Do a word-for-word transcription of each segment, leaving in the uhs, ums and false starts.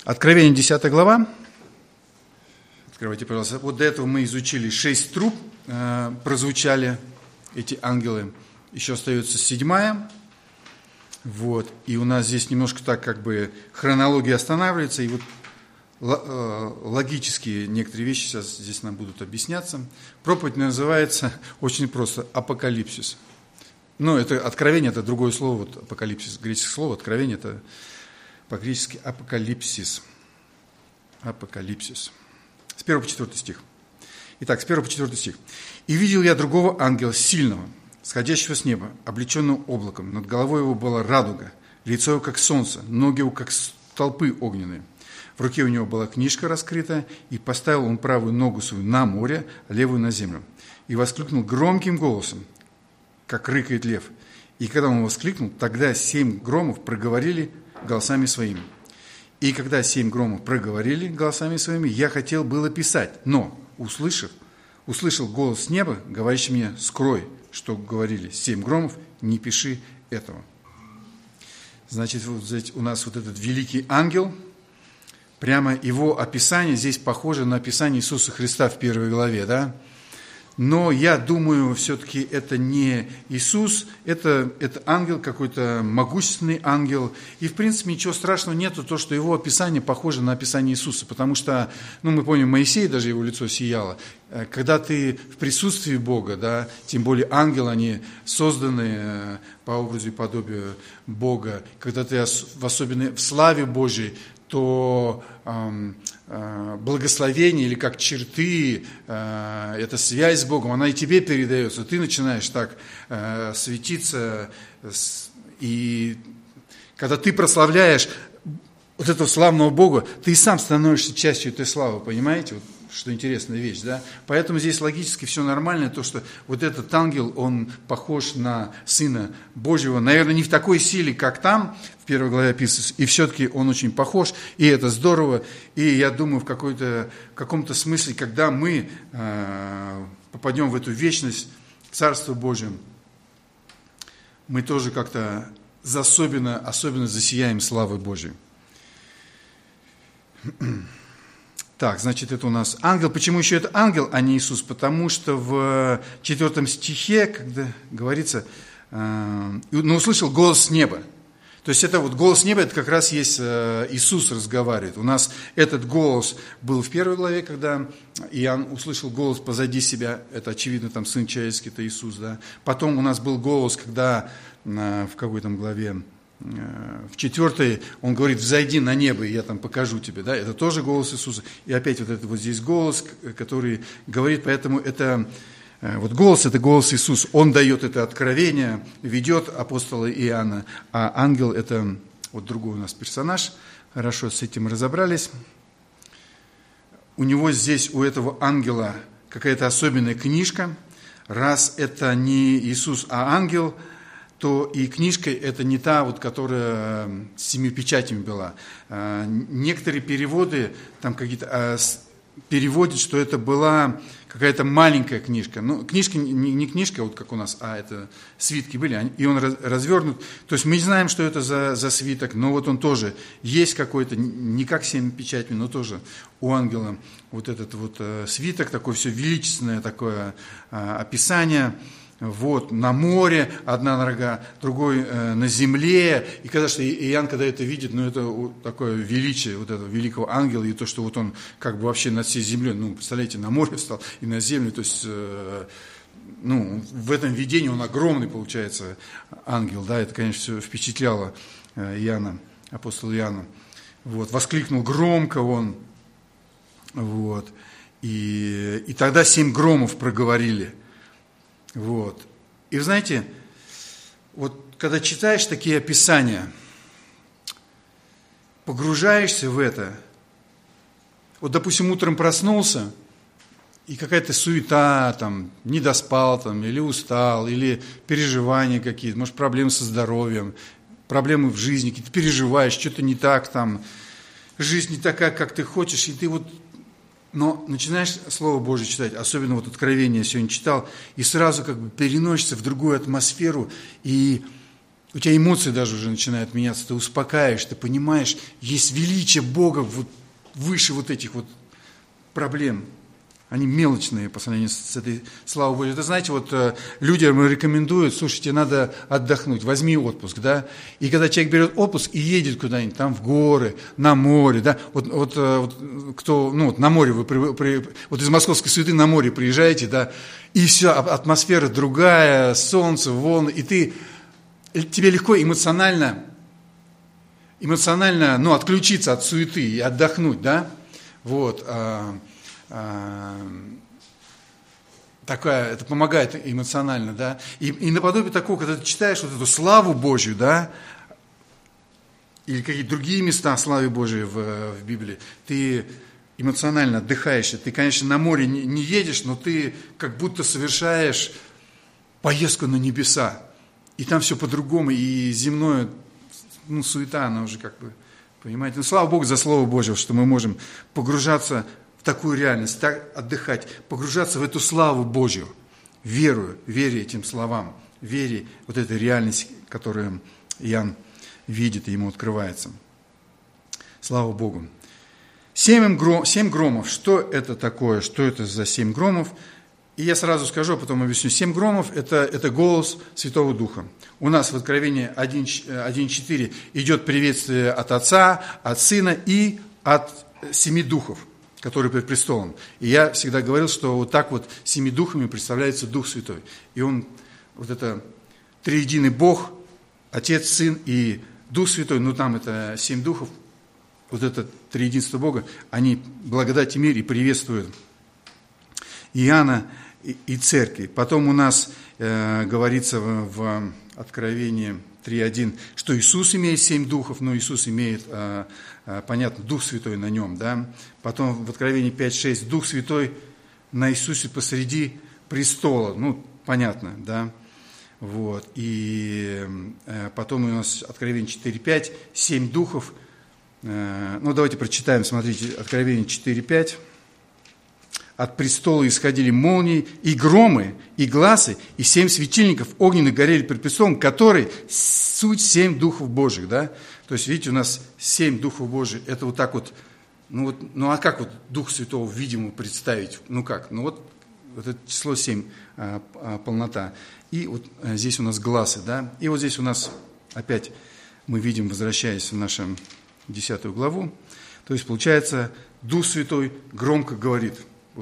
Откровение, десятая глава. Открывайте, пожалуйста. Вот до этого мы изучили шесть труб, э, прозвучали эти ангелы. Еще остается седьмая. Вот. И у нас здесь немножко так как бы хронология останавливается. И вот логические некоторые вещи сейчас здесь нам будут объясняться. Проповедь называется очень просто «Апокалипсис». Ну, это откровение, это другое слово, вот апокалипсис, греческое слово, откровение, это по-гречески апокалипсис. Апокалипсис. С первого по четвёртый стих. Итак, с первого по четвёртый стих. «И видел я другого ангела, сильного, сходящего с неба, облеченного облаком. Над головой его была радуга, лицо его как солнце, ноги его как столпы огненные. В руке у него была книжка раскрытая, и поставил он правую ногу свою на море, а левую на землю. И воскликнул громким голосом, как рыкает лев. И когда он воскликнул, тогда семь громов проговорили голосами своими. И когда семь громов проговорили голосами своими, я хотел было писать, но, услышав, услышал голос с неба, говорящий мне, скрой, что говорили семь громов, не пиши этого». Значит, вот здесь у нас вот этот великий ангел, прямо его описание здесь похоже на описание Иисуса Христа в первой главе, да? Но я думаю, все-таки это не Иисус, это, это ангел, какой-то могущественный ангел. И, в принципе, ничего страшного нету, то, что его описание похоже на описание Иисуса. Потому что, ну, мы помним, Моисей, даже его лицо сияло. Когда ты в присутствии Бога, да, тем более ангелы, они созданы по образу и подобию Бога. Когда ты в особенной в славе Божьей, то э, э, благословение или как черты, э, эта связь с Богом, она и тебе передается. Ты начинаешь так э, светиться, и когда ты прославляешь вот этого славного Бога, ты и сам становишься частью этой славы, понимаете? Вот, что интересная вещь, да? Поэтому здесь логически все нормально, то, что вот этот ангел, он похож на Сына Божьего, наверное, не в такой силе, как там, в первой главе описывается, и все-таки он очень похож, и это здорово, и я думаю, в, какой-то, в каком-то смысле, когда мы э, попадем в эту вечность, в Царство Божие, мы тоже как-то особенно, особенно засияем славой Божией. Так, значит, это у нас ангел. Почему еще это ангел, а не Иисус? Потому что в четвертом стихе, когда говорится, э, «но услышал голос с неба». То есть это вот голос неба, это как раз есть э, Иисус разговаривает. У нас этот голос был в первой главе, когда Иоанн услышал голос позади себя. Это очевидно, там Сын Человеческий, это Иисус, да. Потом у нас был голос, когда э, в какой там главе, в четвертой он говорит, взойди на небо, и я там покажу тебе, да, это тоже голос Иисуса, и опять вот это вот здесь голос, который говорит, поэтому это, вот голос, это голос Иисуса, он дает это откровение, ведет апостола Иоанна, а ангел это вот другой у нас персонаж, хорошо, с этим разобрались, у него здесь, у этого ангела какая-то особенная книжка, раз это не Иисус, а ангел, то и книжка это не та, вот, которая с семи печатями была. Некоторые переводы там какие-то переводят, что это была какая-то маленькая книжка. Ну, книжка не книжка, вот как у нас, а это свитки были, и он развернут. То есть мы не знаем, что это за, за свиток, но вот он тоже есть какой-то, не как семь печатями, но тоже у ангела вот этот вот свиток, такое все величественное такое описание. Вот, на море одна нога, другой э, на земле. И когда что Иоанн, когда это видит, ну, это такое величие вот этого великого ангела, и то, что вот он как бы вообще над всей землей, ну, представляете, на море встал и на землю, то есть, э, ну, в этом видении он огромный, получается, ангел, да, это, конечно, все впечатляло э, Иоанна, апостола Иоанна. Вот, воскликнул громко он, вот, и, и тогда семь громов проговорили. Вот. И вы знаете, вот когда читаешь такие описания, погружаешься в это, вот, допустим, утром проснулся, и какая-то суета, там, не доспал, там, или устал, или переживания какие-то, может, проблемы со здоровьем, проблемы в жизни, какие-то переживаешь, что-то не так, там, жизнь не такая, как ты хочешь, и ты вот Но начинаешь Слово Божие читать, особенно вот Откровение я сегодня читал, и сразу как бы переносишься в другую атмосферу, и У тебя эмоции даже уже начинают меняться, ты успокаиваешь, ты понимаешь, есть величие Бога вот выше вот этих вот проблем. Они мелочные по сравнению с этой славой Божьей. Это, знаете, вот людям рекомендуют, слушайте, надо отдохнуть, возьми отпуск, да. И когда человек берет отпуск и едет куда-нибудь, там в горы, на море, да. Вот, вот, вот кто, ну, вот на море, вы при, при, вот из Московской Суеты на море приезжаете, да, и все, атмосфера другая, солнце, волны, и ты, тебе легко эмоционально, эмоционально, ну, отключиться от суеты и отдохнуть, да. Вот, такая, это помогает эмоционально, да, и, и наподобие такого, когда ты читаешь вот эту славу Божью, да, или какие-то другие места славы Божьей в, в Библии, ты эмоционально отдыхаешь, ты, конечно, на море не, не едешь, но ты как будто совершаешь поездку на небеса, и там все по-другому, и земное, ну, суета, она уже как бы, понимаете, ну, слава Богу за Слово Божье, что мы можем погружаться в такую реальность, так отдыхать, погружаться в эту славу Божью, верую, вере этим словам, вере вот этой реальности, которую Иоанн видит и ему открывается. Слава Богу. Семь, гром, семь громов, что это такое, что это за семь громов? И я сразу скажу, а потом объясню. Семь громов это, – это голос Святого Духа. У нас в Откровении один четыре идет приветствие от Отца, от Сына и от семи духов, которые пред престолом. И я всегда говорил, что вот так вот семи духами представляется Дух Святой. И он, вот это триединый Бог, Отец, Сын и Дух Святой, ну там это семь духов, вот это триединство Бога, они благодать и мир и приветствуют Иоанна и, и церкви. Потом у нас э, говорится в, в Откровении три один, что Иисус имеет семь духов, но Иисус имеет, э, э, понятно, Дух Святой на нем, да. Потом в Откровении пять шесть, Дух Святой на Иисусе посреди престола, ну, понятно, да. Вот. И э, потом у нас Откровение четыре пять, семь духов. Э, ну, давайте прочитаем, смотрите, Откровение четыре пять. От престола исходили молнии, и громы, и гласы, и семь светильников огненных горели пред престолом, который суть семь духов Божьих, да? То есть, видите, у нас семь духов Божьих, это вот так вот, ну вот, ну а как вот Дух Святого видимо представить? Ну как? Ну вот, вот это число семь, а, а, полнота. И вот а, здесь у нас гласы, да? И вот здесь у нас опять мы видим, возвращаясь в нашу десятую главу, то есть, получается, Дух Святой громко говорит,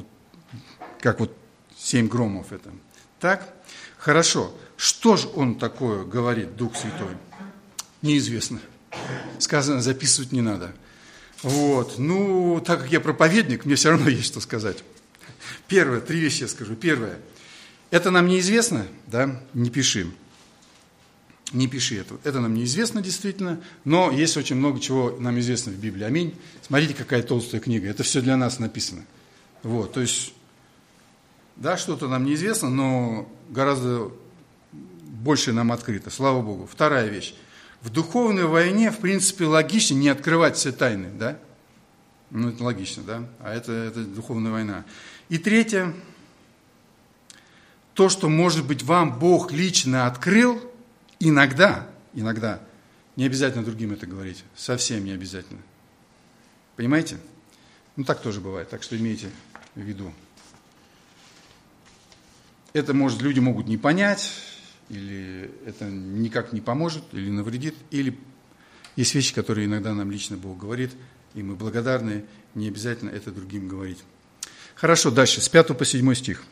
как вот семь громов это. Так? Хорошо. Что же он такое говорит, Дух Святой? Неизвестно. Сказано, записывать не надо. Вот. Ну, так как я проповедник, мне все равно есть что сказать. Первое, три вещи я скажу. Первое. Это нам неизвестно, да? Не пиши. Не пиши это. Это нам неизвестно действительно, но есть очень много чего нам известно в Библии. Аминь. Смотрите, какая толстая книга. Это все для нас написано. Вот. То есть, да, что-то нам неизвестно, но гораздо больше нам открыто. Слава Богу. Вторая вещь. В духовной войне, в принципе, логично не открывать все тайны, да? Ну, это логично, да? А это, это духовная война. И третье. То, что, может быть, вам Бог лично открыл, иногда, иногда, не обязательно другим это говорить. Совсем не обязательно. Понимаете? Ну, так тоже бывает. Так что имейте в виду. Это, может, люди могут не понять, или это никак не поможет, или навредит, или есть вещи, которые иногда нам лично Бог говорит, и мы благодарны, не обязательно это другим говорить. Хорошо, дальше, с пятого по седьмой стих.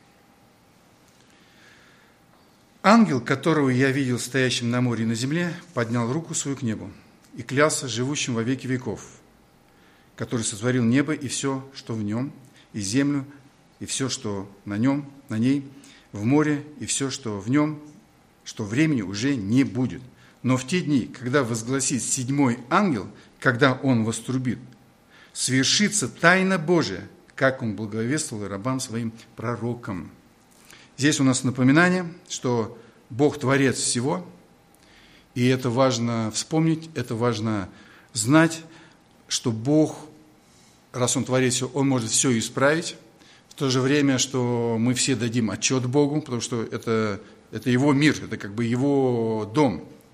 «Ангел, которого я видел стоящим на море и на земле, поднял руку свою к небу и клялся живущим во веки веков, который сотворил небо и все, что в нем, и землю, и все, что на нем, на ней, в море, и все, что в нем, что времени уже не будет. Но в те дни, когда возгласит седьмой ангел, когда он вострубит, свершится тайна Божия, как он благовествовал рабам своим пророкам». Здесь у нас напоминание, что Бог творец всего, и это важно вспомнить, это важно знать, что Бог, раз Он творец всего, Он может все исправить. В то же время, что мы все дадим отчет Богу, потому что это, это Его мир, это как бы Его дом.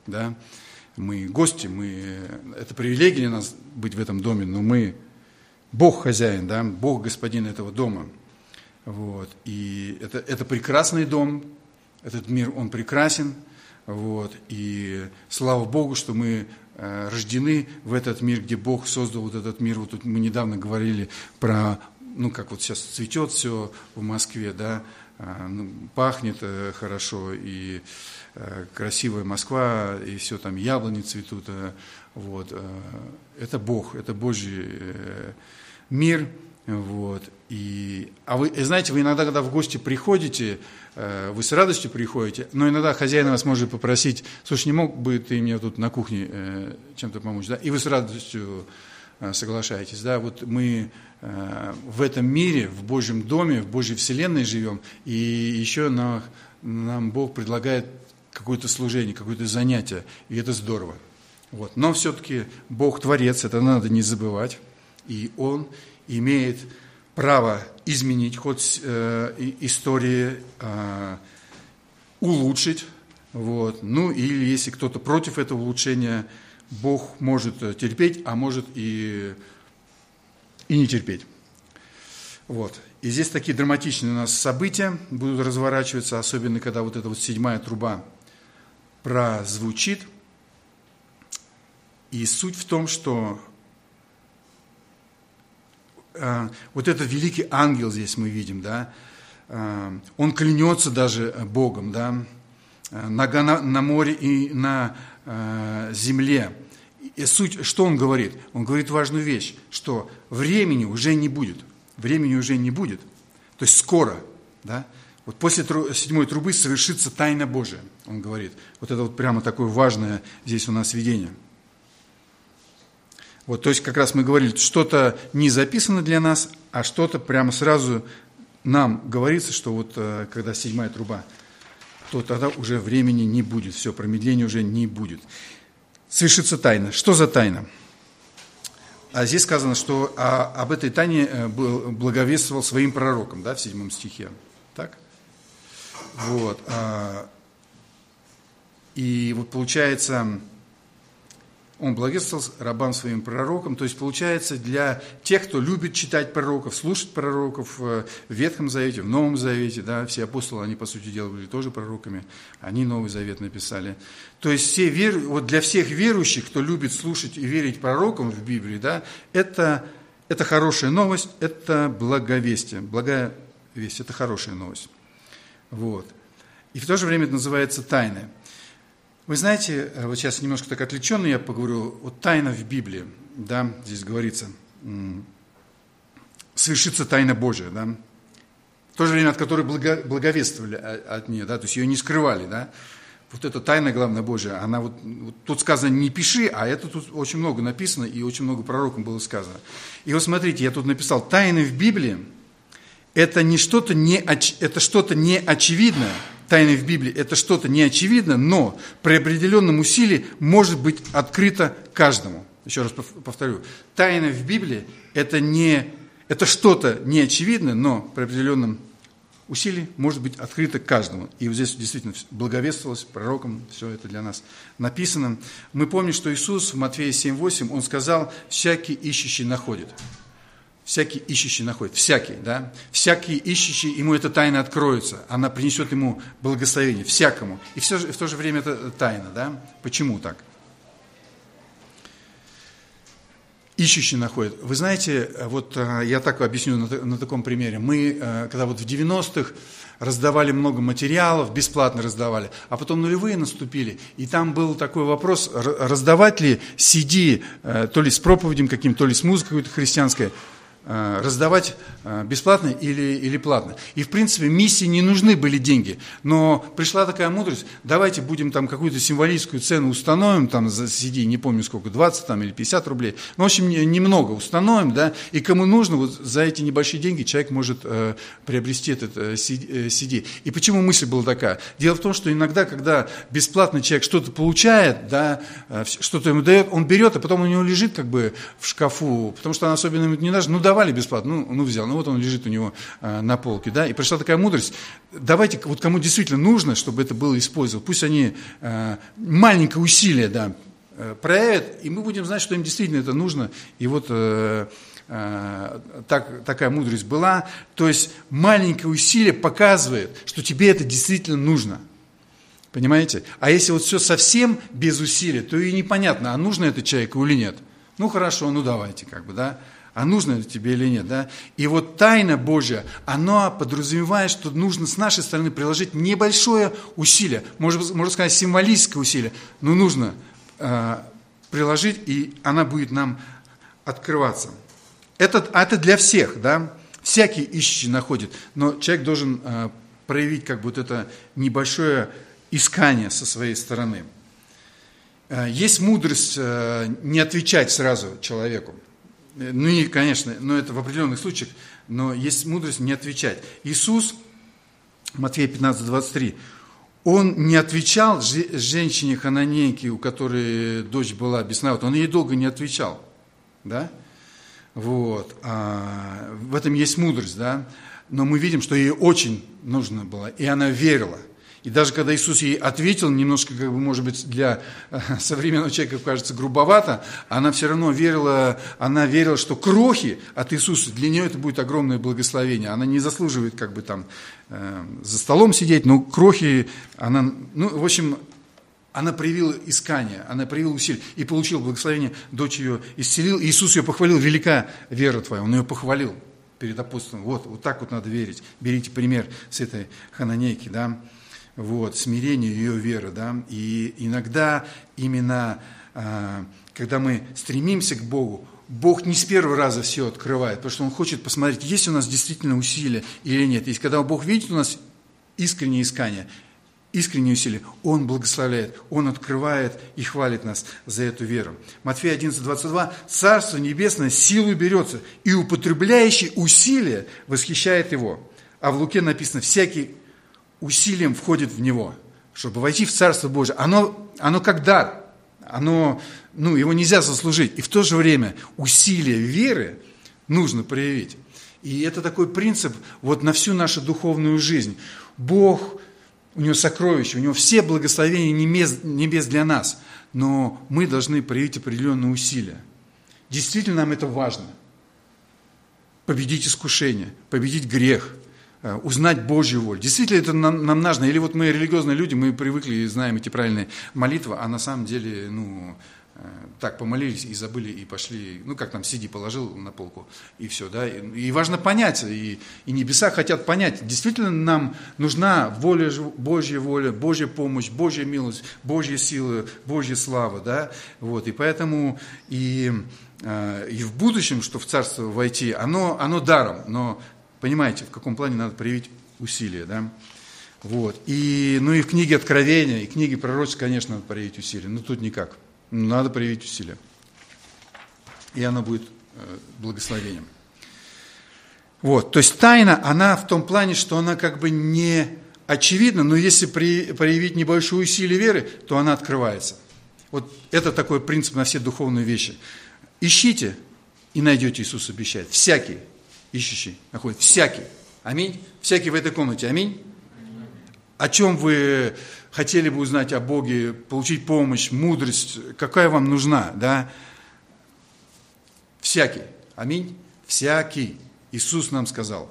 да, мы гости, мы, это привилегия для нас быть в этом доме, но мы, Бог хозяин, да, Бог господин этого дома. Вот. И это, это прекрасный дом, этот мир, он прекрасен. Вот. И слава Богу, что мы э, рождены в этот мир, где Бог создал вот этот мир. Вот тут мы недавно говорили про, ну как вот сейчас цветет все в Москве, да, э, ну, пахнет э, хорошо, и э, красивая Москва, и все там яблони цветут. Э, вот. Э, это Бог, это Божий э, мир. Вот. И, а вы знаете, вы иногда, когда в гости приходите, вы с радостью приходите, но иногда хозяин вас может попросить: слушай, не мог бы ты мне тут на кухне чем-то помочь, да? И вы с радостью соглашаетесь, да? Вот мы в этом мире, в Божьем доме, в Божьей вселенной живем, и еще нам, нам Бог предлагает какое-то служение, какое-то занятие, и это здорово. Вот. Но все-таки Бог творец, это надо не забывать, и Он имеет право изменить ход э, истории, э, улучшить. Вот. Ну, или если кто-то против этого улучшения, Бог может терпеть, а может и, и не терпеть. Вот. И здесь такие драматичные у нас события будут разворачиваться, особенно когда вот эта вот седьмая труба прозвучит. И суть в том, что вот этот великий ангел здесь мы видим, да, он клянется даже Богом, да, нога на, на море и на земле. И суть, что он говорит? Он говорит важную вещь, что времени уже не будет, времени уже не будет, то есть скоро, да, вот после тру, седьмой трубы совершится тайна Божия, он говорит. Вот это вот прямо такое важное здесь у нас видение. Вот, то есть как раз мы говорили, что-то не записано для нас, а что-то прямо сразу нам говорится, что вот когда седьмая труба, то тогда уже времени не будет, все, промедления уже не будет. Совершится тайна. Что за тайна? А здесь сказано, что а, об этой тайне благовествовал своим пророкам, да, в седьмом стихе. Так? Вот. А, и вот получается, он благовествовал рабам своим пророкам, то есть получается для тех, кто любит читать пророков, слушать пророков в Ветхом Завете, в Новом Завете, да, все апостолы, они, по сути дела, были тоже пророками, они Новый Завет написали. То есть все вер... вот для всех верующих, кто любит слушать и верить пророкам в Библии, да, это, это хорошая новость, это благовестие, благая весть, это хорошая новость. Вот. И в то же время это называется тайной. Вы знаете, вот сейчас немножко так отвлеченно я поговорю, вот тайна в Библии, да, здесь говорится, совершится тайна Божия, да, в то же время от которой благо, благовествовали от нее, да, то есть ее не скрывали, да, вот эта тайна, главная Божия, она вот, вот тут сказано не пиши, а это тут очень много написано и очень много пророкам было сказано. И вот смотрите, я тут написал, тайны в Библии, это не что-то не, это что-то неочевидное. Тайны в Библии – это что-то неочевидное, но при определенном усилии может быть открыто каждому. Еще раз повторю. Тайна в Библии – это, не, это что-то неочевидное, но при определенном усилии может быть открыто каждому. И вот здесь действительно благовествовалось пророком, все это для нас написано. Мы помним, что Иисус в Матфея семь восемь, Он сказал: «Всякий ищущий находит». Всякий ищущий находит, всякий, да, всякий ищущий, ему эта тайна откроется, она принесет ему благословение, всякому. И все, в то же время это тайна, да. Почему так? Ищущий находит. Вы знаете, вот я так объясню на, на таком примере. Мы, когда вот в девяностых раздавали много материалов, бесплатно раздавали, а потом нулевые наступили, и там был такой вопрос, раздавать ли си ди, то ли с проповедью каким-то, то ли с музыкой какой-то христианской, раздавать бесплатно или, или платно. И, в принципе, миссии не нужны были деньги, но пришла такая мудрость, давайте будем там какую-то символическую цену установим, там за си ди, не помню сколько, двадцать там, или пятьдесят рублей, ну, в общем, немного установим, да, и кому нужно, вот за эти небольшие деньги человек может э, приобрести этот э, си ди. И почему мысль была такая? Дело в том, что иногда, когда бесплатно человек что-то получает, да, э, что-то ему дает, он берет, а потом у него лежит как бы в шкафу, потому что он особенно ему не нужно, ну, давай давали бесплатно, ну, ну взял, ну вот он лежит у него э, на полке, да, и пришла такая мудрость, давайте, вот кому действительно нужно, чтобы это было использовано, пусть они э, маленькое усилие, да, э, проявят, и мы будем знать, что им действительно это нужно, и вот э, э, так, такая мудрость была, то есть маленькое усилие показывает, что тебе это действительно нужно. Понимаете? А если вот все совсем без усилия, то и непонятно, а нужно это человеку или нет. Ну хорошо, ну давайте, как бы, да. А нужно это тебе или нет, да? И вот тайна Божья, она подразумевает, что нужно с нашей стороны приложить небольшое усилие, можно, можно сказать, символическое усилие, но нужно э, приложить, и она будет нам открываться. Это, это для всех, да? Всякий ищущий находит, но человек должен э, проявить как бы вот это небольшое искание со своей стороны. Есть мудрость не отвечать сразу человеку. Ну и, конечно, но это в определенных случаях, но есть мудрость не отвечать. Иисус, Матфея пятнадцать двадцать три, он не отвечал женщине хананейке, у которой дочь была бесновата, он ей долго не отвечал. Да? Вот. А в этом есть мудрость, да? Но мы видим, что ей очень нужно было, и она верила. И даже когда Иисус ей ответил, немножко, как бы, может быть, для современного человека кажется грубовато, она все равно верила, она верила, что крохи от Иисуса, для нее это будет огромное благословение. Она не заслуживает, как бы, там, э, за столом сидеть, но крохи, она, ну, в общем, она проявила искание, она проявила усилие и получила благословение, дочь ее исцелил. Иисус ее похвалил, велика вера твоя, он ее похвалил перед апостолом. Вот, вот так вот надо верить. Берите пример с этой хананейки, да. Вот, смирение ее веры, да, и иногда именно, а, когда мы стремимся к Богу, Бог не с первого раза все открывает, потому что Он хочет посмотреть, есть у нас действительно усилия или нет. И когда Бог видит у нас искреннее искание, искреннее усилие, Он благословляет, Он открывает и хвалит нас за эту веру. Матфея одиннадцать двадцать два, Царство Небесное силой берется, и употребляющий усилия восхищает его. А в Луке написано, всякий усилием входит в него, чтобы войти в Царство Божие. Оно, оно как дар, оно, ну, его нельзя заслужить. И в то же время усилие веры нужно проявить. И это такой принцип вот на всю нашу духовную жизнь. Бог, у Него сокровища, у Него все благословения небес, небес для нас, но мы должны проявить определенные усилия. Действительно нам это важно. Победить искушение, победить грех, узнать Божью волю. Действительно, это нам, нам нужно. Или вот мы религиозные люди, мы привыкли и знаем эти правильные молитвы, а на самом деле, ну, так помолились и забыли, и пошли, ну, как там, сиди, положил на полку, и все, да. И, и важно понять, и, и небеса хотят понять, действительно нам нужна воля, Божья воля, Божья помощь, Божья милость, Божья сила, Божья слава, да. Вот, и поэтому и, и в будущем, что в Царство войти, оно, оно даром, но понимаете, в каком плане надо проявить усилия, да? Вот. И, ну и в книге Откровения, и книге пророчества, конечно, надо проявить усилия. Но тут никак. Надо проявить усилия. И оно будет э, благословением. Вот. То есть тайна, она в том плане, что она как бы не очевидна, но если при, проявить небольшое усилие веры, то она открывается. Вот это такой принцип на все духовные вещи. Ищите и найдете, Иисус обещает. Всякий ищущий находит. Всякий. Аминь. Всякий в этой комнате. Аминь. О чем вы хотели бы узнать о Боге, получить помощь, мудрость, какая вам нужна, да? Всякий. Аминь. Всякий. Иисус нам сказал.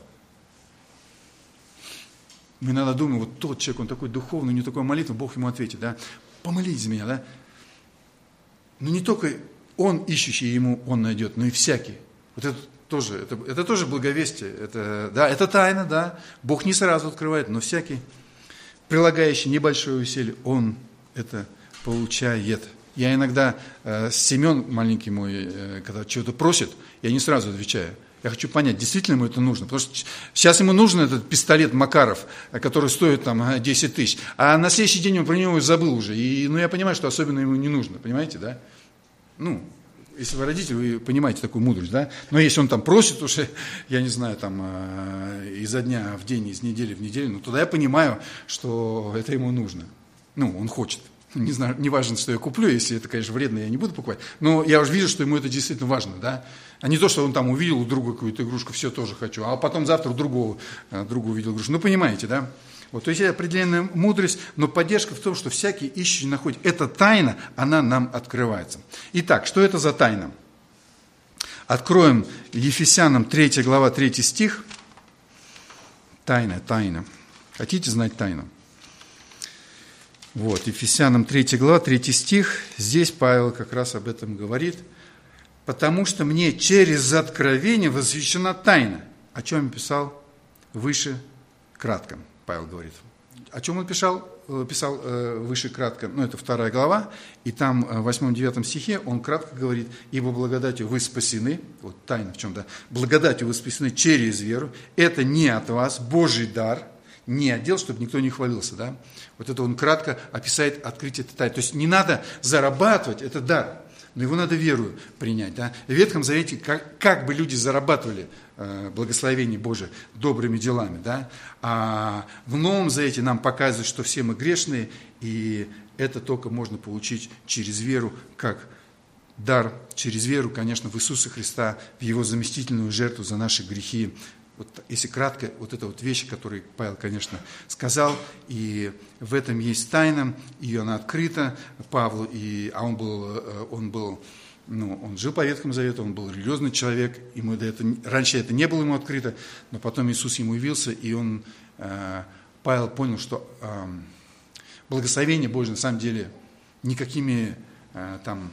Мы иногда думаем, вот тот человек, он такой духовный, у него такая молитва, Бог ему ответит, да? Помолитесь за меня, да? Но не только он ищущий, ему он найдет, но и всякий. Вот это тоже, это, это тоже благовестие, это, да, это тайна, да, Бог не сразу открывает, но всякий, прилагающий небольшое усилие, он это получает. Я иногда, э, Семен, маленький мой, э, когда чего-то просит, я не сразу отвечаю. Я хочу понять, действительно ему это нужно. Потому что сейчас ему нужен этот пистолет Макаров, который стоит там десять тысяч, а на следующий день он про него забыл уже. И, ну, я понимаю, что особенно ему не нужно, понимаете, да? Ну, если вы родитель, вы понимаете такую мудрость, да? Но если он там просит уже, я не знаю, там, э, изо дня в день, из недели в неделю, ну, тогда я понимаю, что это ему нужно. Ну, он хочет. Не знаю, не важно, что я куплю, если это, конечно, вредно, я не буду покупать. Но я уже вижу, что ему это действительно важно, да. А не то, что он там увидел у друга какую-то игрушку, все тоже хочу, а потом завтра у другого, другого увидел игрушку. Ну, понимаете, да? Вот, то есть это определенная мудрость, но поддержка в том, что всякий ищущий находит. Эта тайна, она нам открывается. Итак, что это за тайна? Откроем Ефесянам третья глава, третий стих. Тайна, тайна. Хотите знать тайну? Вот, Ефесянам третья глава, третий стих. Здесь Павел как раз об этом говорит. «Потому что мне через откровение возвещена тайна». О чем я писал выше кратко, Павел говорит. О чем он писал, писал выше кратко? Ну, это вторая глава, и там в восьмом-девятом стихе он кратко говорит: «Ибо благодатью вы спасены». Вот тайна в чем, да? «Благодатью вы спасены через веру. Это не от вас, Божий дар». Не отдел, чтобы никто не хвалился, да? Вот это он кратко описает открытие этой тайны. То есть не надо зарабатывать, это дар, но его надо верою принять, да? В Ветхом Завете как, как бы люди зарабатывали э, благословение Божие добрыми делами, да? А в Новом Завете нам показывают, что все мы грешные, и это только можно получить через веру, как дар, через веру, конечно, в Иисуса Христа, в Его заместительную жертву за наши грехи. Вот, если кратко, вот это вот вещи, которые Павел, конечно, сказал, и в этом есть тайна, и она открыта Павлу, и, а он был, он был, ну, он жил по Ветхому Завету, он был религиозный человек, ему до этого, раньше это не было ему открыто, но потом Иисус ему явился, и он, Павел понял, что благословение Божие на самом деле никакими там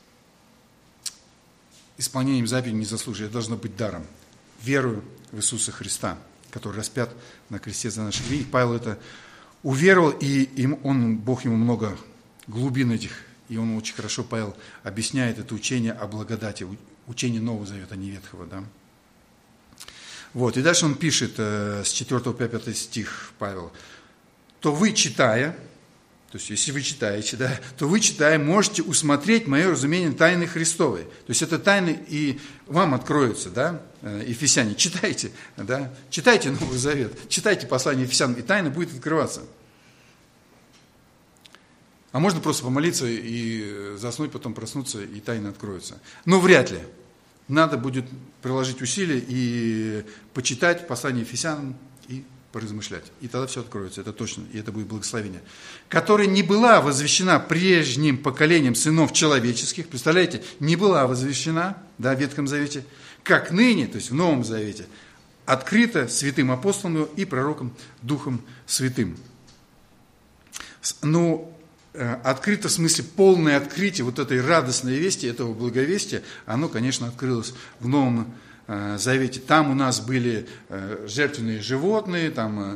исполнением заповедей не заслуживает, это должно быть даром, верою в Иисуса Христа, который распят на кресте за наши грехи. Павел это уверовал, и им, он, Бог ему много глубин этих, и он очень хорошо, Павел, объясняет это учение о благодати, учение Нового Завета, а не Ветхого. Да? Вот, и дальше он пишет э, с четвёртого по пятый стих, Павел: «То вы, читая», то есть если вы читаете, да, то вы, читая, можете усмотреть мое разумение тайны Христовой. То есть это тайны и вам откроются, да, Ефесяне. Читайте, да, читайте Новый Завет, читайте послание Ефесянам, и тайна будет открываться. А можно просто помолиться и заснуть, потом проснуться, и тайна откроется. Но вряд ли. Надо будет приложить усилия и почитать послание Ефесянам и поразмышлять. И тогда все откроется, это точно, и это будет благословение. «Которая не была возвещена прежним поколением сынов человеческих». Представляете, не была возвещена, да, в Ветхом Завете, как ныне, то есть в Новом Завете, открыто святым апостолом и пророком Духом Святым. Ну, открыто в смысле полное открытие вот этой радостной вести, этого благовестия, оно, конечно, открылось в Новом Завете. Там у нас были жертвенные животные, там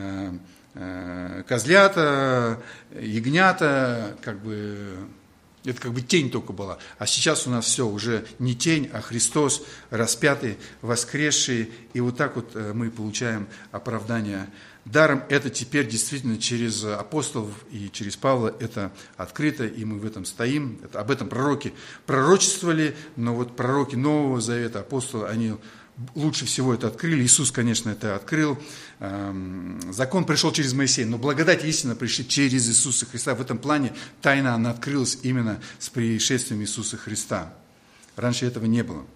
козлята, ягнята, как бы, это как бы тень только была. А сейчас у нас все уже не тень, а Христос распятый, воскресший. И вот так вот мы получаем оправдание даром. Это теперь действительно через апостолов и через Павла это открыто, и мы в этом стоим. Это, об этом пророки пророчествовали, но вот пророки Нового Завета, апостолы, они лучше всего это открыли. Иисус, конечно, это открыл. Закон пришел через Моисея, но благодать и истина пришли через Иисуса Христа. В этом плане тайна, она открылась именно с пришествием Иисуса Христа. Раньше этого не было.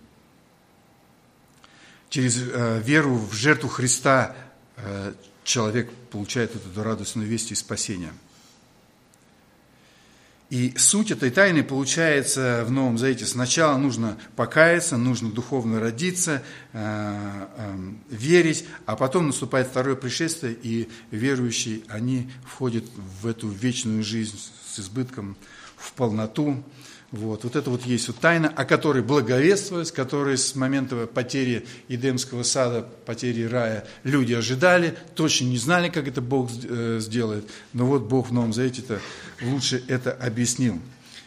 Через веру в жертву Христа человек получает эту радостную весть и спасение. И суть этой тайны получается в Новом Завете. Сначала нужно покаяться, нужно духовно родиться, э, э, верить, а потом наступает второе пришествие, и верующие, они входят в эту вечную жизнь с избытком, в полноту. Вот, вот это вот есть вот тайна, о которой благовествовалось, которой с момента потери Эдемского сада, потери рая люди ожидали, точно не знали, как это Бог сделает, но вот Бог в Новом Завете-то лучше это объяснил.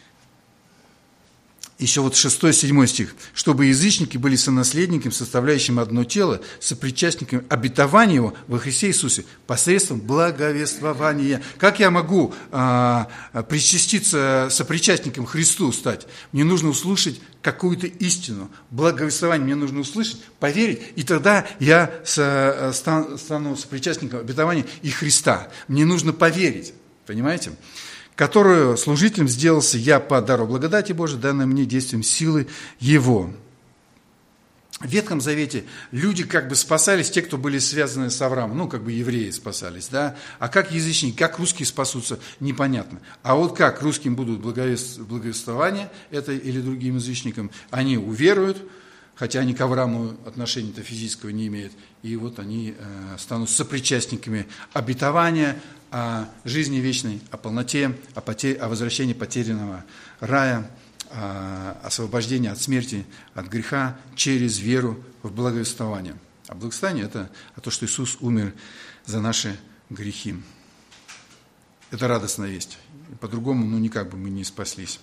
Еще вот шестой, седьмой стих. «Чтобы язычники были сонаследниками, составляющим одно тело, сопричастниками обетования его во Христе Иисусе посредством благовествования». Как я могу а, причаститься, сопричастником Христу стать? Мне нужно услышать какую-то истину. Благовествование мне нужно услышать, поверить, и тогда я со, стану, стану сопричастником обетования и Христа. Мне нужно поверить, понимаете? которую служителем сделался я по дару благодати Божией, данной мне действием силы Его. В Ветхом Завете люди как бы спасались, те, кто были связаны с Авраамом, ну, как бы евреи спасались, да, а как язычники, как русские спасутся, непонятно. А вот как русским будут благовествования, это или другим язычникам, они уверуют, хотя они к Аврааму отношения-то физического не имеют, и вот они э, станут сопричастниками обетования о жизни вечной, о полноте, о, потерь, о возвращении потерянного рая, освобождение от смерти, от греха через веру в благовествование. А благовествование – это то, что Иисус умер за наши грехи. Это радостная весть. По-другому, ну, никак бы мы не спаслись.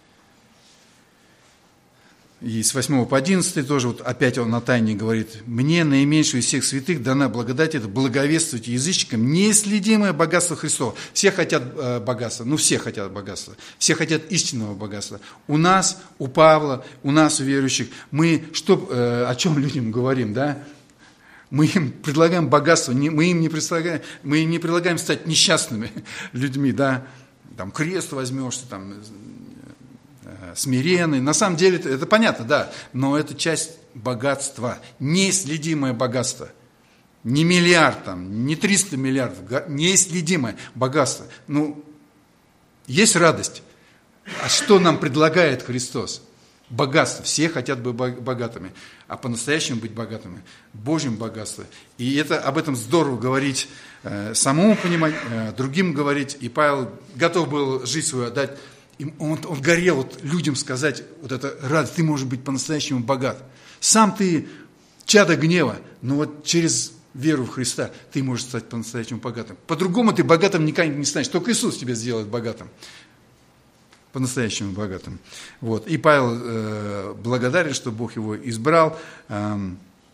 И с восьмого по одиннадцатый тоже, вот опять он на тайне говорит: «Мне, наименьшую из всех святых, дана благодать, это благовествовать язычникам неисследимое богатство Христова». Все хотят э, богатства, ну все хотят богатства, все хотят истинного богатства. У нас, у Павла, у нас, у верующих, мы что, э, о чем людям говорим, да? Мы им предлагаем богатство, не, мы, им не предлагаем, мы им не предлагаем стать несчастными людьми, да? Там крест возьмешь, там... смиренный. На самом деле это, это понятно, да, но это часть богатства, неисследимое богатство. Не миллиард, там, не триста миллиардов, неисследимое богатство. Ну, есть радость. А что нам предлагает Христос? Богатство. Все хотят быть богатыми, а по-настоящему быть богатыми. Божьим богатство. И это, об этом здорово говорить, э, самому понимать, э, другим говорить. И Павел готов был жизнь свою отдать. Он, он горел вот людям сказать, вот это радость, ты можешь быть по-настоящему богат. Сам ты чадо гнева, но вот через веру в Христа ты можешь стать по-настоящему богатым. По-другому ты богатым никогда не станешь, только Иисус тебя сделает богатым. По-настоящему богатым. Вот. И Павел э, благодарен, что Бог его избрал, э,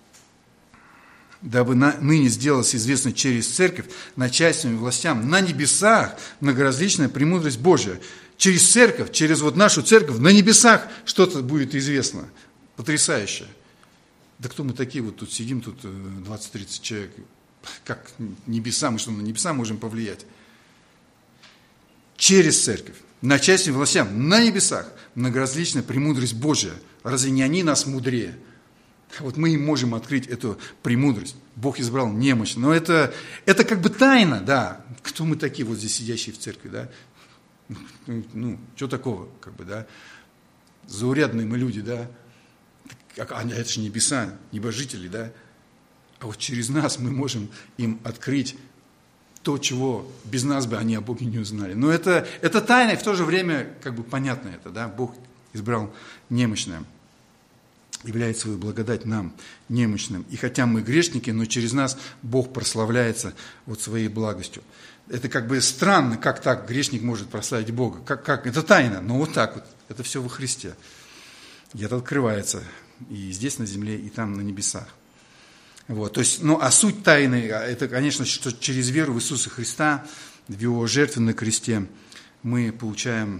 дабы на, ныне сделалось известно через церковь начальствам и властям на небесах многоразличная премудрость Божия. Через церковь, через вот нашу церковь на небесах что-то будет известно. Потрясающе. Да кто мы такие? Вот тут сидим, тут двадцать-тридцать человек. Как небеса, мы что, на небеса можем повлиять? Через церковь, начальствам и властям на небесах многоразличная премудрость Божия. Разве не они нас мудрее? Вот мы им можем открыть эту премудрость. Бог избрал немощь. Но это, это как бы тайна, да. Кто мы такие, вот здесь сидящие в церкви, да? Ну, что такого, как бы, да, заурядные мы люди, да, а это же небеса, небожители, да, а вот через нас мы можем им открыть то, чего без нас бы они о Боге не узнали. Но это, это тайна, и в то же время, как бы, понятно это, да, Бог избрал немощное, являет свою благодать нам, немощным, и хотя мы грешники, но через нас Бог прославляется вот своей благостью. Это как бы странно, как так грешник может прославить Бога. Как, как? Это тайна, но вот так вот. Это все во Христе. И это открывается и здесь на земле, и там на небесах. Вот. То есть, ну, а суть тайны, это, конечно, что через веру в Иисуса Христа, в Его жертве на кресте, мы получаем,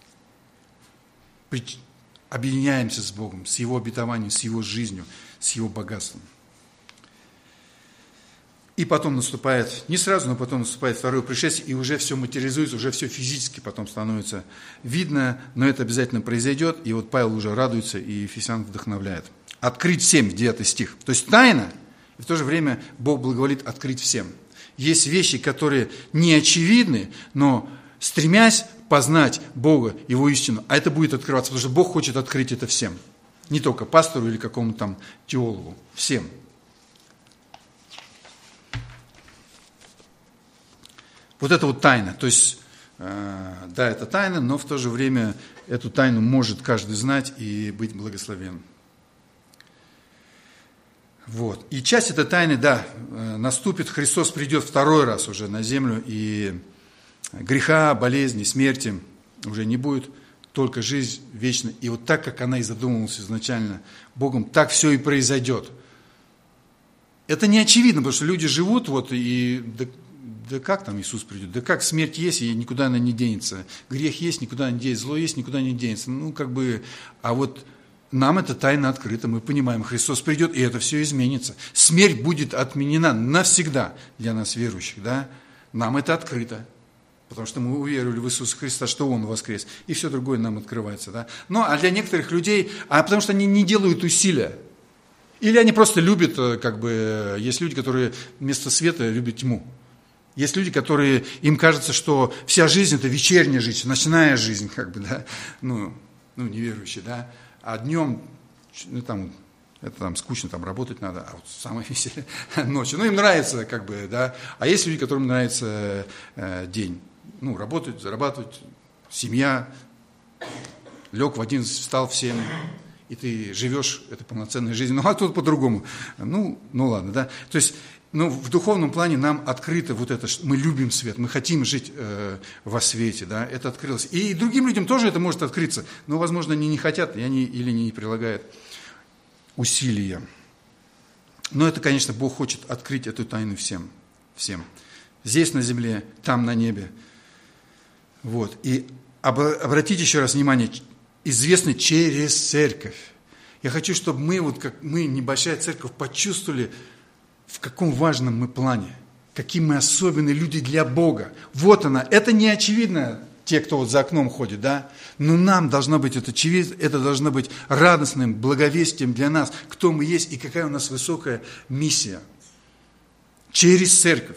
объединяемся с Богом, с Его обетованием, с Его жизнью, с Его богатством. И потом наступает, не сразу, но потом наступает второе пришествие, и уже все материализуется, уже все физически потом становится видно, но это обязательно произойдет, и вот Павел уже радуется, и Ефесян вдохновляет. Открыть всем, девятый стих. То есть тайна, и в то же время Бог благоволит открыть всем. Есть вещи, которые не очевидны, но стремясь познать Бога, Его истину, а это будет открываться, потому что Бог хочет открыть это всем. Не только пастору или какому-то там теологу, всем. Вот это вот тайна, то есть, э, да, это тайна, но в то же время эту тайну может каждый знать и быть благословен. Вот. И часть этой тайны, да, э, наступит, Христос придет второй раз уже на землю, и греха, болезни, смерти уже не будет, только жизнь вечная. И вот так, как она и задумывалась изначально Богом, так все и произойдет. Это не очевидно, потому что люди живут, вот, и... Да как там Иисус придет? Да как смерть есть, и никуда она не денется. Грех есть, никуда не денется. Зло есть, никуда не денется. Ну, как бы, а вот нам эта тайна открыта. Мы понимаем, Христос придет, и это все изменится. Смерть будет отменена навсегда для нас, верующих, да? Нам это открыто. потому что мы уверовали в Иисуса Христа, что Он воскрес, и все другое нам открывается. Да? Ну, а для некоторых людей, а потому что они не делают усилия, или они просто любят, как бы, есть люди, которые вместо света любят тьму. Есть люди, которые, им кажется, что вся жизнь – это вечерняя жизнь, ночная жизнь, как бы, да, ну, ну неверующие, да, а днем, ну, там, это там скучно, там работать надо, а вот самое веселье ночью. Ну, им нравится, как бы, да, а есть люди, которым нравится э, день. Ну, работать, зарабатывать, семья, лег в одиннадцать, встал в семь, и ты живешь этой полноценной жизнью. Ну, а тут по-другому. Ну, ну ладно, да. То есть, ну, в духовном плане нам открыто вот это, мы любим свет, мы хотим жить э, во свете, да, это открылось. И другим людям тоже это может открыться, но, возможно, они не хотят, и они, или не прилагают усилия. Но это, конечно, Бог хочет открыть эту тайну всем, всем. Здесь на земле, там на небе. Вот. И обратите еще раз внимание, известно через церковь. Я хочу, чтобы мы, вот как мы, небольшая церковь, почувствовали, в каком важном мы плане, какие мы особенные люди для Бога. Вот она. Это не очевидно, те, кто вот за окном ходит, да? Но нам должно быть это очевидно, это должно быть радостным благовестием для нас, кто мы есть и какая у нас высокая миссия. Через церковь.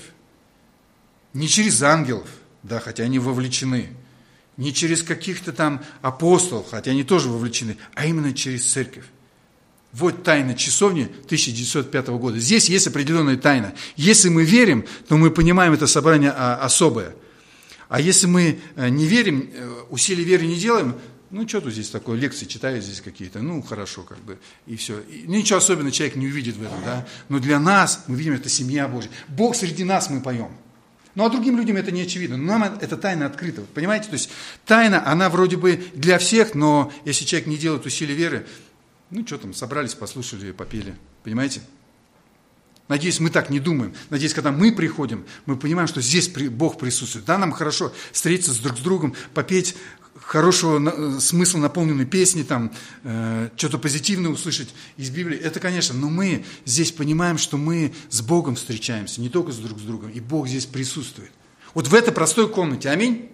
Не через ангелов, да, хотя они вовлечены, не через каких-то там апостолов, хотя они тоже вовлечены, а именно через церковь. Вот тайна часовни тысяча девятьсот пятого года. Здесь есть определенная тайна. Если мы верим, то мы понимаем, это собрание особое. А если мы не верим, усилий веры не делаем, ну, что тут здесь такое, лекции читаю здесь какие-то, ну, хорошо, как бы, и все. И ничего особенного человек не увидит в этом, да. Но для нас, мы видим, это семья Божья. Бог среди нас, мы поем. Ну, а другим людям это не очевидно. Но нам эта тайна открыта. Понимаете? То есть тайна, она вроде бы для всех, но если человек не делает усилий веры, ну, что там, собрались, послушали, попели. Понимаете? Надеюсь, мы так не думаем. Надеюсь, когда мы приходим, мы понимаем, что здесь Бог присутствует. Да, нам хорошо встретиться с друг с другом, попеть хорошего смысла наполненной песни, там, э, что-то позитивное услышать из Библии. Это, конечно, но мы здесь понимаем, что мы с Богом встречаемся, не только с друг с другом, и Бог здесь присутствует. Вот в этой простой комнате, аминь,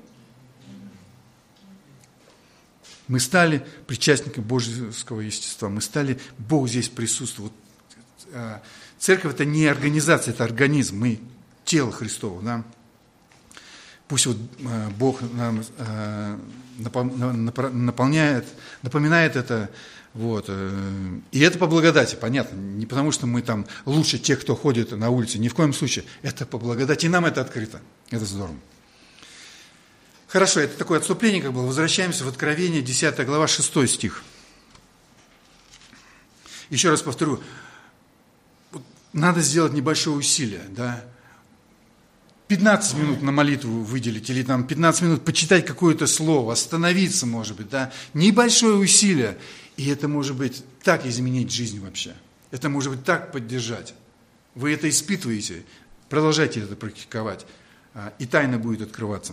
мы стали причастниками Божьего естества, мы стали, Бог здесь присутствует. Вот, э, церковь – это не организация, это организм, мы тело Христово, да. Пусть вот э, Бог нам э, наполняет, напоминает это, вот, э, и это по благодати, понятно, не потому что мы там лучше тех, кто ходит на улице, ни в коем случае, это по благодати, и нам это открыто, это здорово. Хорошо, это такое отступление, как было, возвращаемся в Откровение, десятая глава, шестой стих. Еще раз повторю, надо сделать небольшое усилие, да, пятнадцать минут на молитву выделить, или там пятнадцать минут почитать какое-то слово, остановиться, может быть, да, небольшое усилие, и это может быть так изменить жизнь вообще, это может быть так поддержать. Вы это испытываете, продолжайте это практиковать, и тайна будет открываться.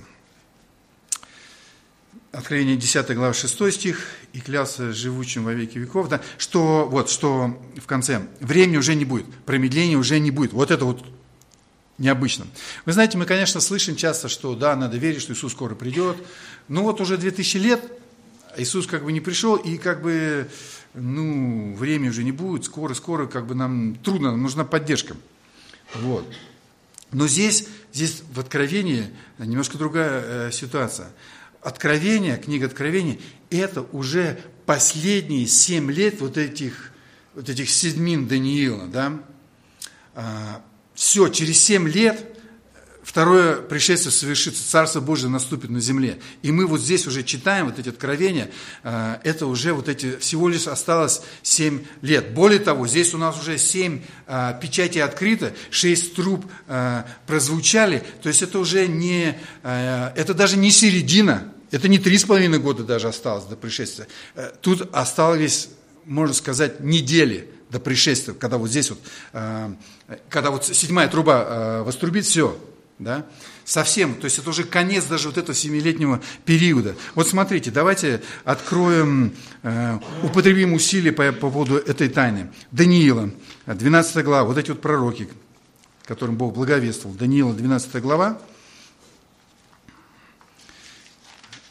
Откровение десятая глава, шестой стих, и клялся живучим во веки веков, да, что, вот, что в конце, времени уже не будет, промедления уже не будет, вот это вот необычно. Вы знаете, мы, конечно, слышим часто, что да, надо верить, что Иисус скоро придет. Но вот уже две тысячи лет Иисус как бы не пришел, и как бы, ну, времени уже не будет, скоро-скоро как бы нам трудно, нам нужна поддержка. Вот. Но здесь, здесь в Откровении немножко другая э, ситуация. Откровение, книга Откровения, это уже последние семь лет вот этих, вот этих седьмин Даниила, да. А, все, через семь лет второе пришествие совершится, Царство Божие наступит на земле. И мы вот здесь уже читаем вот эти откровения, это уже вот эти, всего лишь осталось семь лет. Более того, здесь у нас уже семь печатей открыто, шесть труб прозвучали, то есть это уже не, это даже не середина, это не три с половиной года даже осталось до пришествия. Тут осталось, можно сказать, недели до пришествия, когда вот здесь вот, когда вот седьмая труба вострубит, все, да, совсем, то есть это уже конец даже вот этого семилетнего периода. Вот смотрите, давайте откроем, употребим усилия по, по поводу этой тайны. Даниила, двенадцатая глава, вот эти вот пророки, которым Бог благовествовал. Даниила, двенадцатая глава.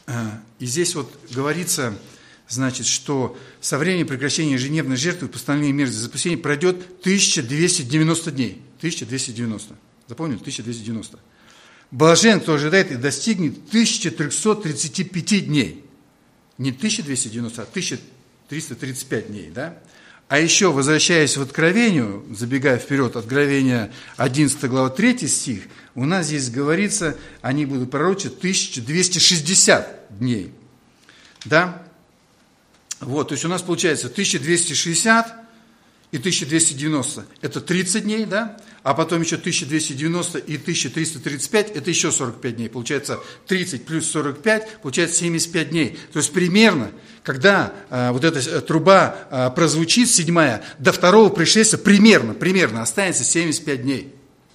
И здесь вот говорится, значит, что со времени прекращения ежедневной жертвы и постановления меры за запустение пройдет тысяча двести девяносто дней. тысяча двести девяносто. Запомнили? тысяча двести девяносто. Блажен, кто ожидает и достигнет тысяча триста тридцать пять дней. Не тысяча двести девяносто, а тысяча триста тридцать пять дней, да? А еще, возвращаясь в Откровению, забегая вперед, Откровение одиннадцатая глава, третий стих, у нас здесь говорится, они будут пророчить тысяча двести шестьдесят дней. Да? Вот, то есть у нас получается тысяча двести шестьдесят и тысяча двести девяносто. Это тридцать дней, да? А потом еще тысяча двести девяносто и тысяча триста тридцать пять, это еще сорок пять дней. Получается тридцать плюс сорок пять, получается семьдесят пять дней. То есть примерно, когда а, вот эта труба а, прозвучит, седьмая, до второго пришествия примерно, примерно останется семьдесят пять дней.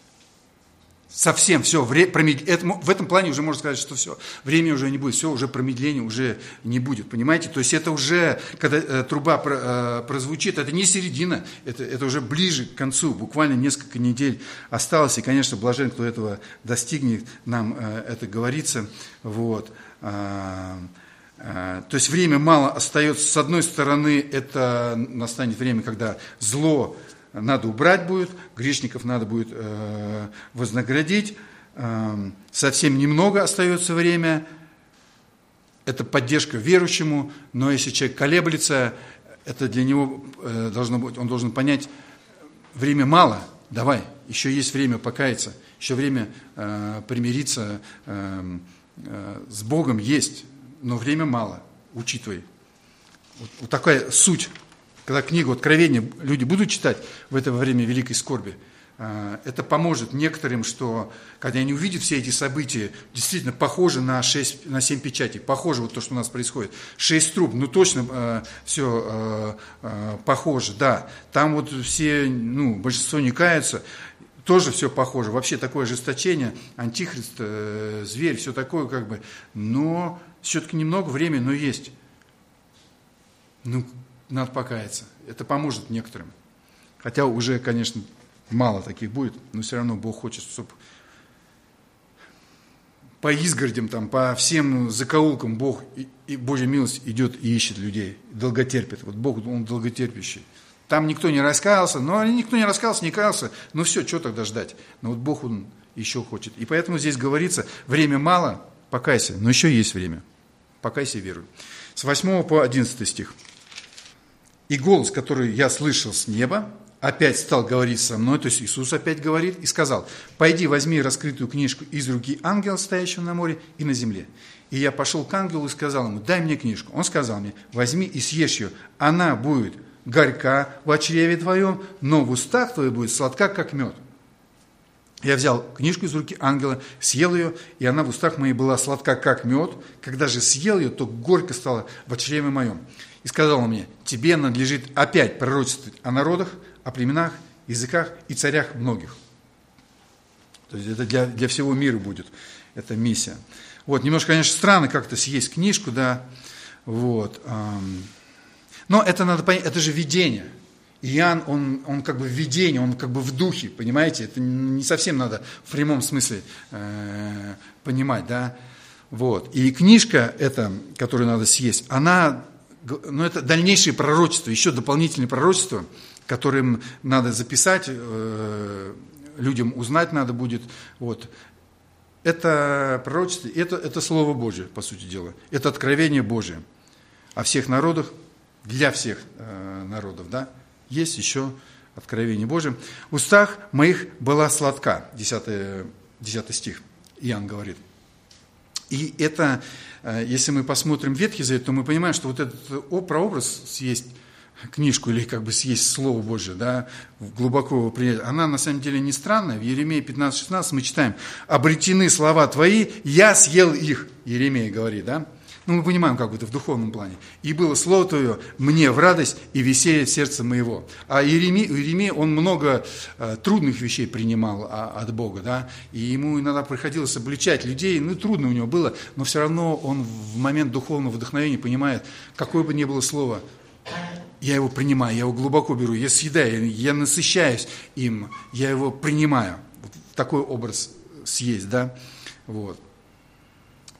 Совсем все. Вре, промед... это, в этом плане уже можно сказать, что все. Времени уже не будет, все, уже промедления уже не будет. Понимаете? То есть это уже, когда э, труба про, э, прозвучит, это не середина, это, это уже ближе к концу. Буквально несколько недель осталось. И, конечно, блажен, кто этого достигнет, нам э, это говорится. Вот. А, а, то есть время мало остается. С одной стороны, это настанет время, когда зло надо убрать будет, грешников надо будет э, вознаградить. Э, совсем немного остается время. Это поддержка верующему, но если человек колеблется, это для него э, должно быть, он должен понять, время мало, давай, еще есть время покаяться, еще время э, примириться э, э, с Богом есть, но время мало, учитывай. Вот, вот такая суть. Когда книгу Откровения люди будут читать в это время великой скорби, это поможет некоторым, что когда они увидят все эти события, действительно похоже на, шесть, на семь печатей, похоже вот то, что у нас происходит. Шесть труб, ну точно э, все э, похоже, да. Там вот все, ну, большинство не каются, тоже все похоже. Вообще такое ожесточение, антихрист, э, зверь, все такое как бы. Но все-таки немного времени, но есть. Ну, надо покаяться. Это поможет некоторым. Хотя уже, конечно, мало таких будет, но все равно Бог хочет, чтобы по изгородям, там, по всем закоулкам Бог и, и Божья милость идет и ищет людей, долготерпит. Вот Бог, Он долготерпящий. Там никто не раскаялся, но никто не раскаялся, не каялся. Ну все, что тогда ждать? Но вот Бог, Он еще хочет. И поэтому здесь говорится, время мало, покайся, но еще есть время. Покайся и веруй. С восьмого по одиннадцатый стих. «И голос, который я слышал с неба, опять стал говорить со мной», то есть Иисус опять говорит, и сказал: «Пойди, возьми раскрытую книжку из руки ангела, стоящего на море и на земле». И я пошел к ангелу и сказал ему: «Дай мне книжку». Он сказал мне: «Возьми и съешь ее, она будет горька в чреве твоем, но в устах твоих будет сладка, как мед». Я взял книжку из руки ангела, съел ее, и она в устах моих была сладка, как мед. Когда же съел ее, то горько стало в чреве моем. И сказал он мне: «Тебе надлежит опять пророчествовать о народах, о племенах, языках и царях многих». То есть это для, для всего мира будет эта миссия. Вот, немножко, конечно, странно как-то съесть книжку, да, вот. Но это надо понять, это же видение. Иоанн, он, он как бы в видении, он как бы в духе, понимаете? Это не совсем надо в прямом смысле э, понимать, да. Вот. И книжка эта, которую надо съесть, она... Но это дальнейшие пророчества, еще дополнительные пророчества, которым надо записать, э, людям узнать надо будет. Вот. Это пророчество, это, это Слово Божие, по сути дела. Это откровение Божие о всех народах, для всех э, народов. Да? Есть еще откровение Божие. «В устах моих была сладка», десятый, десятый стих, Иоанн говорит. И это, если мы посмотрим Ветхий Завет, то мы понимаем, что вот этот прообраз съесть книжку или как бы съесть Слово Божие, да, глубоко его принять, она на самом деле не странная. В Иеремии пятнадцать шестнадцать мы читаем: «Обретены слова твои, я съел их», Иеремия говорит, да. Ну, мы понимаем, как бы это в духовном плане. «И было слово твое мне в радость и веселье в сердце моего». А Иеремия, Иеремия, он много э, трудных вещей принимал а, от Бога, да, и ему иногда приходилось обличать людей, ну, трудно у него было, но все равно он в момент духовного вдохновения понимает, какое бы ни было слово, я его принимаю, я его глубоко беру, я съедаю, я насыщаюсь им, я его принимаю. Вот такой образ съесть, да, вот.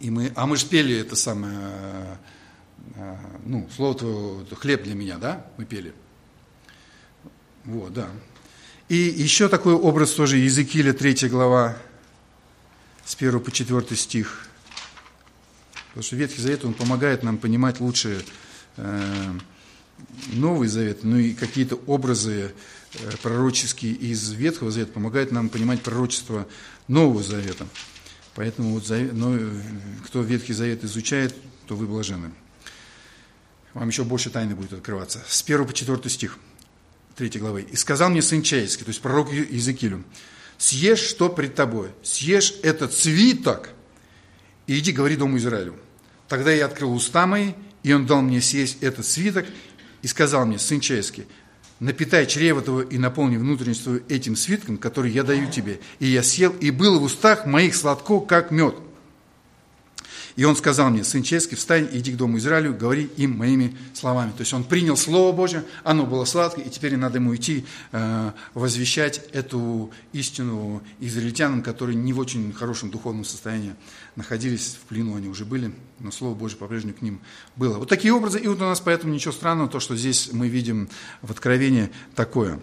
И мы, а мы же пели это самое, ну, слово твое, хлеб для меня, да, мы пели. Вот, да. И еще такой образ тоже Иезекииля, третья глава, с первого по четвёртый стих. Потому что Ветхий Завет, он помогает нам понимать лучше э, Новый Завет, ну и какие-то образы э, пророческие из Ветхого Завета помогают нам понимать пророчество Нового Завета. Поэтому вот завет, ну, кто Ветхий Завет изучает, то вы блаженны. Вам еще больше тайны будет открываться. С первого по четвёртый стих третьей главы. «И сказал мне сын человеческий», то есть пророк Иезекиилю, «съешь, что пред тобой, съешь этот свиток, и иди, говори дому Израилю. Тогда я открыл уста мои, и он дал мне съесть этот свиток, и сказал мне, сын человеческий, напитай чрево твое и наполни внутренность твою этим свитком, который я даю тебе. И я съел, и было в устах моих сладко, как мед. И он сказал мне, сын человеческий, встань, иди к дому Израилю, говори им моими словами». То есть он принял Слово Божие, оно было сладкое, и теперь надо ему идти э, возвещать эту истину израильтянам, которые не в очень хорошем духовном состоянии находились, в плену они уже были, но Слово Божие по-прежнему к ним было. Вот такие образы, и вот у нас поэтому ничего странного, то, что здесь мы видим в Откровении такое.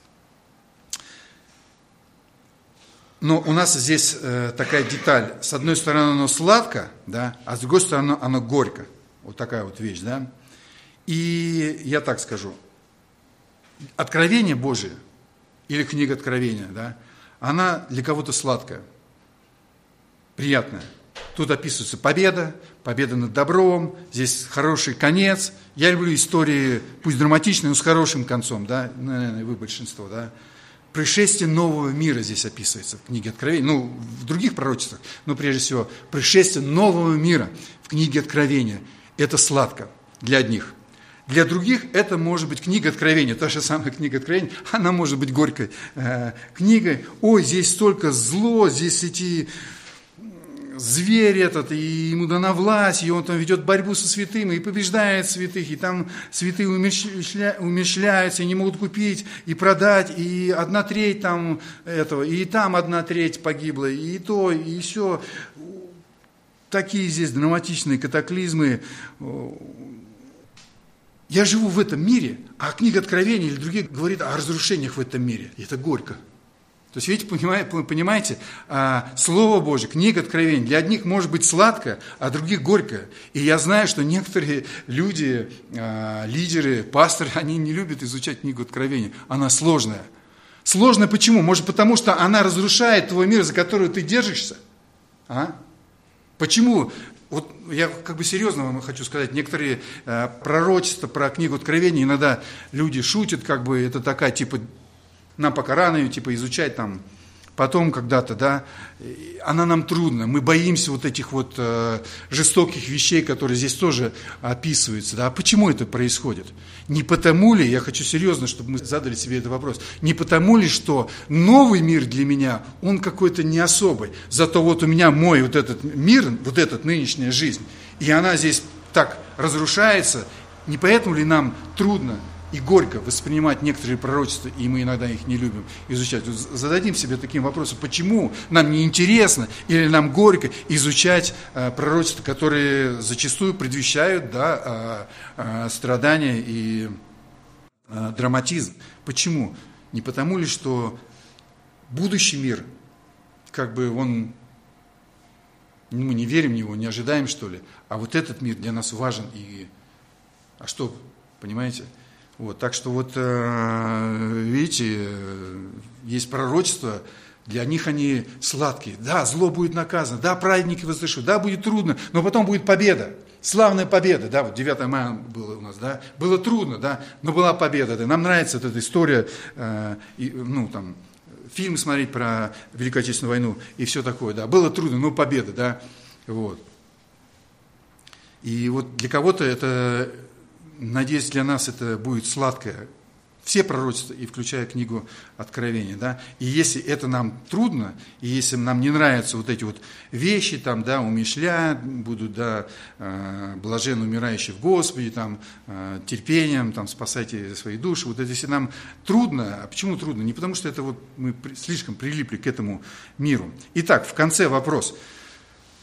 Но у нас здесь э, такая деталь. С одной стороны, оно сладко, да, а с другой стороны, оно горько. Вот такая вот вещь, да. И я так скажу. Откровение Божие, или книга Откровения, да, она для кого-то сладкая, приятная. Тут описывается победа, победа над добром, здесь хороший конец. Я люблю истории, пусть драматичные, но с хорошим концом, да, наверное, вы большинство, да. Пришествие нового мира здесь описывается в книге Откровения, ну, в других пророчествах, но прежде всего, пришествие нового мира в книге Откровения. Это сладко для одних. Для других это может быть книга Откровения, та же самая книга Откровения, она может быть горькой э, книгой. Ой, здесь столько зло, здесь эти... зверь этот, и ему дана власть, и он там ведет борьбу со святыми, и побеждает святых, и там святые умерщвля... умерщвляются, и не могут купить, и продать, и одна треть там этого, и там одна треть погибла, и то, и все. Такие здесь драматичные катаклизмы. Я живу в этом мире, а книга Откровения или другие говорит о разрушениях в этом мире. И это горько. То есть, видите, понимаете, Слово Божие, книга Откровения, для одних может быть сладко, а других горько. И я знаю, что некоторые люди, лидеры, пасторы, они не любят изучать книгу Откровения. Она сложная. Сложная почему? Может, потому что она разрушает твой мир, за который ты держишься? А? Почему? Вот я как бы серьезно вам хочу сказать, некоторые пророчества про книгу Откровения, иногда люди шутят, как бы это такая типа... Нам пока рано ее типа изучать там, потом когда-то, да, она нам трудна. Мы боимся вот этих вот э, жестоких вещей, которые здесь тоже описываются. Да. А почему это происходит? Не потому ли, я хочу серьезно, чтобы мы задали себе этот вопрос, не потому ли, что новый мир для меня, он какой-то не особый. Зато вот у меня мой вот этот мир, вот эта нынешняя жизнь, и она здесь так разрушается, не поэтому ли нам трудно и горько воспринимать некоторые пророчества, и мы иногда их не любим изучать. Зададим себе таким вопросом, почему нам не интересно или нам горько изучать э, пророчества, которые зачастую предвещают, да, э, э, страдания и э, драматизм. Почему? Не потому ли, что будущий мир, как бы он, мы не верим в него, не ожидаем, что ли, а вот этот мир для нас важен. И, а что, понимаете? Вот, так что вот, видите, есть пророчества, для них они сладкие. Да, зло будет наказано, да, праведники возвышут, да, будет трудно, но потом будет победа, славная победа, да, вот девятое мая было у нас, да, было трудно, да, но была победа, да, нам нравится вот эта история, ну, там, фильм смотреть про Великую Отечественную войну и все такое, да, было трудно, но победа, да, вот. И вот для кого-то это... Надеюсь, для нас это будет сладкое. Все пророчества, и включая книгу Откровения, да. И если это нам трудно, и если нам не нравятся вот эти вот вещи, там, да, умерщвля будут, да, блажен умирающий в Господе, там, терпением, там, спасайте свои души. Вот это если нам трудно, а почему трудно? Не потому что это вот мы слишком прилипли к этому миру. Итак, в конце вопрос.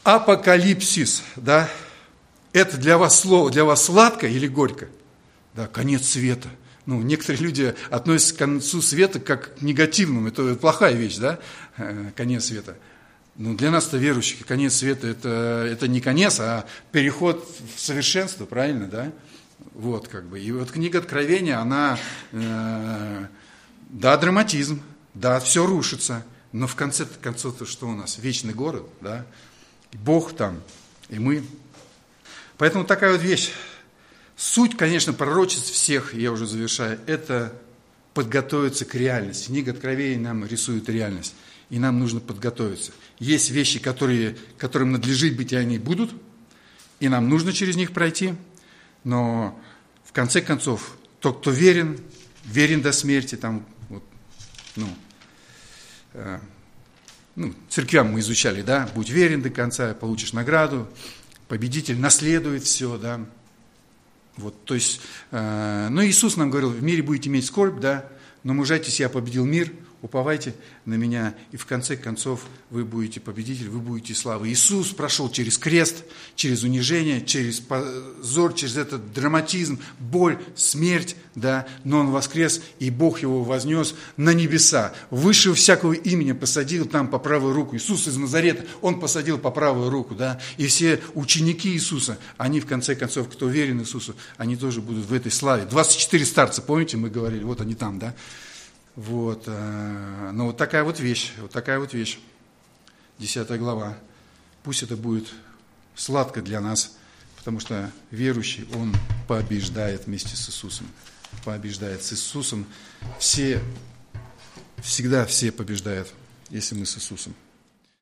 Апокалипсис, да, это для вас слово, для вас сладко или горько? Да, конец света. Ну, некоторые люди относятся к концу света как к негативному, это плохая вещь, да, конец света. Но для нас-то верующих конец света это, это не конец, а переход в совершенство, правильно, да? Вот, как бы. И вот книга Откровения, она, э, да, драматизм, да, все рушится, но в конце концов-то что у нас? Вечный город, да, Бог там, и мы. Поэтому такая вот вещь. Суть, конечно, пророчеств всех, я уже завершаю, это подготовиться к реальности. Книга Откровения нам рисует реальность, и нам нужно подготовиться. Есть вещи, которые, которым надлежит быть, и они будут, и нам нужно через них пройти, но в конце концов, тот, кто верен, верен до смерти, там, вот, ну, э, ну, церквям мы изучали, да, будь верен до конца, получишь награду, победитель наследует все, да. Вот, то есть, э, ну, Иисус нам говорил, в мире будете иметь скорбь, да, но мужайтесь, я победил мир, уповайте на меня, и в конце концов вы будете победитель, вы будете славы. Иисус прошел через крест, через унижение, через позор, через этот драматизм, боль, смерть, да, но Он воскрес, и Бог Его вознес на небеса, выше всякого имени посадил там по правую руку. Иисус из Назарета, Он посадил по правую руку, да, и все ученики Иисуса, они в конце концов, кто верен Иисусу, они тоже будут в этой славе. двадцать четыре старца, помните, мы говорили, вот они там, да. Вот, ну вот такая вот вещь, вот такая вот вещь, десятая глава. Пусть это будет сладко для нас, потому что верующий, он побеждает вместе с Иисусом, побеждает с Иисусом. Все, всегда все побеждают, если мы с Иисусом.